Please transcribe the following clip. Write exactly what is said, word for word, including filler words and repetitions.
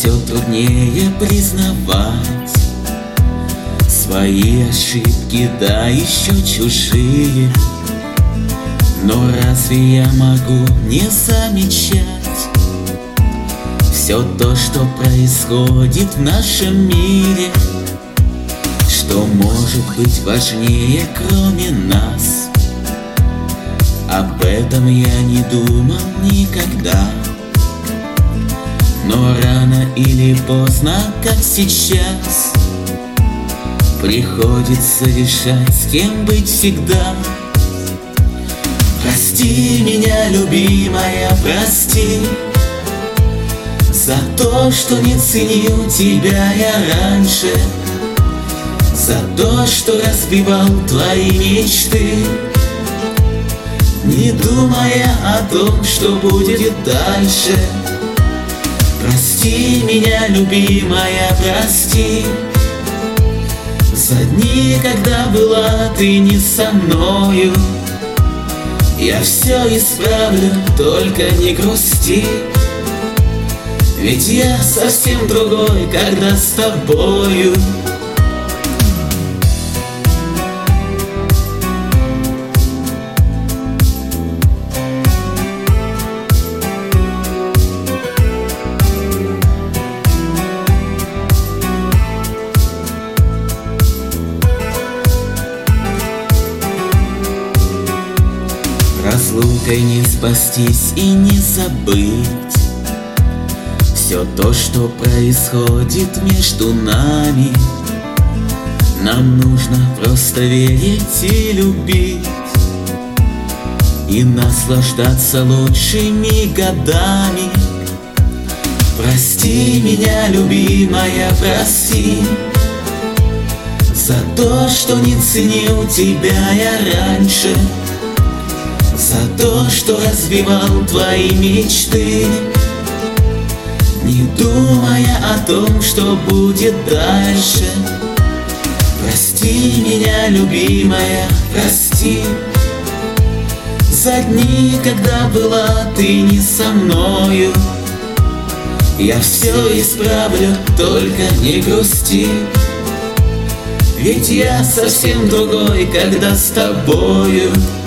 все труднее признавать свои ошибки, да еще чужие. Но разве я могу не замечать все то, что происходит в нашем мире? Что может быть важнее, кроме нас? Об этом я не думал никогда. Но рано или поздно, как сейчас, приходится решать, с кем быть всегда. Прости меня, любимая, прости за то, что не ценил тебя я раньше, за то, что разбивал твои мечты, не думая о том, что будет дальше. Прости меня, любимая, прости за дни, когда была ты не со мною. Я все исправлю, только не грусти, ведь я совсем другой, когда с тобою. Разлукой не спастись и не забыть все то, что происходит между нами. Нам нужно просто верить и любить, и наслаждаться лучшими годами. Прости меня, любимая, прости за то, что не ценил тебя я раньше, за то, что разбивал твои мечты, не думая о том, что будет дальше. Прости меня, любимая, прости за дни, когда была ты не со мною. Я все исправлю, только не грусти, ведь я совсем другой, когда с тобою.